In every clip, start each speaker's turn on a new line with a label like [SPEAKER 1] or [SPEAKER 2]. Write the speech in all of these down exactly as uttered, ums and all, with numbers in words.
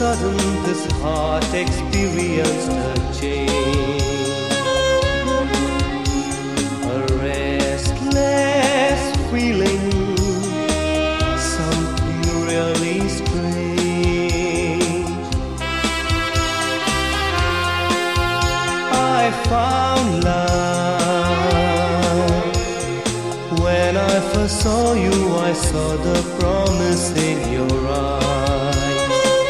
[SPEAKER 1] sudden this heart experienced a change, a restless feeling, something really strange. I found love when I first saw you. I saw the promise in your eyes.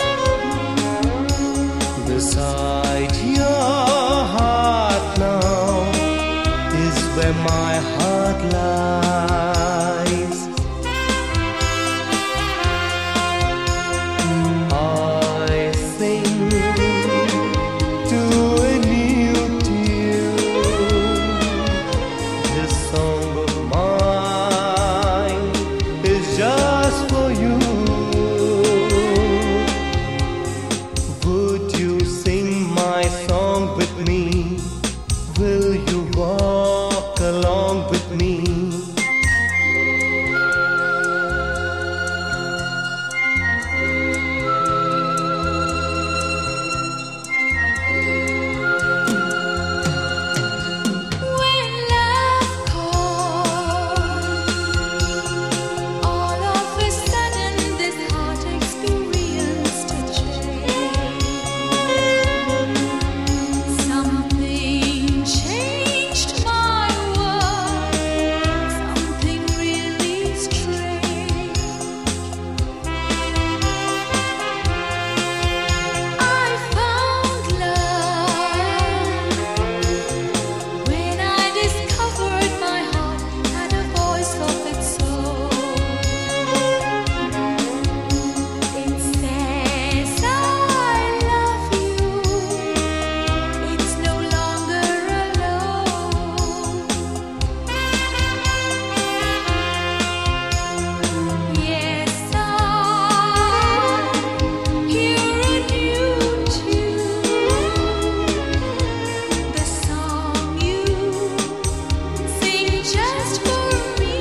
[SPEAKER 1] Beside your heart now is where my heart lies. I sing to a new tune. This song of mine is just for you. Would you sing my song with me? Will you walk along with me?
[SPEAKER 2] When love calls, all of a sudden this heart experienced a change. Something changed my world, something really strange. I found love when I discovered my heart had a voice of its own. It says I love you. It's no longer alone. Yes, I hear a new tune, the song you sing just for me.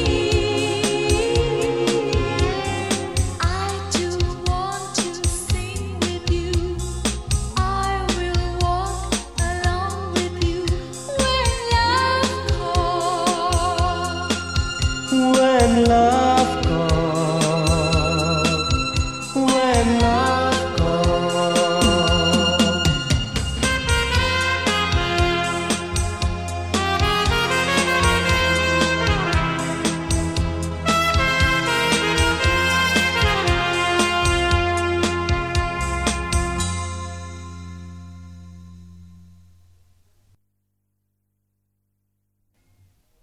[SPEAKER 2] I do want to sing with you. I will walk along with you when love calls.
[SPEAKER 1] When love calls, when love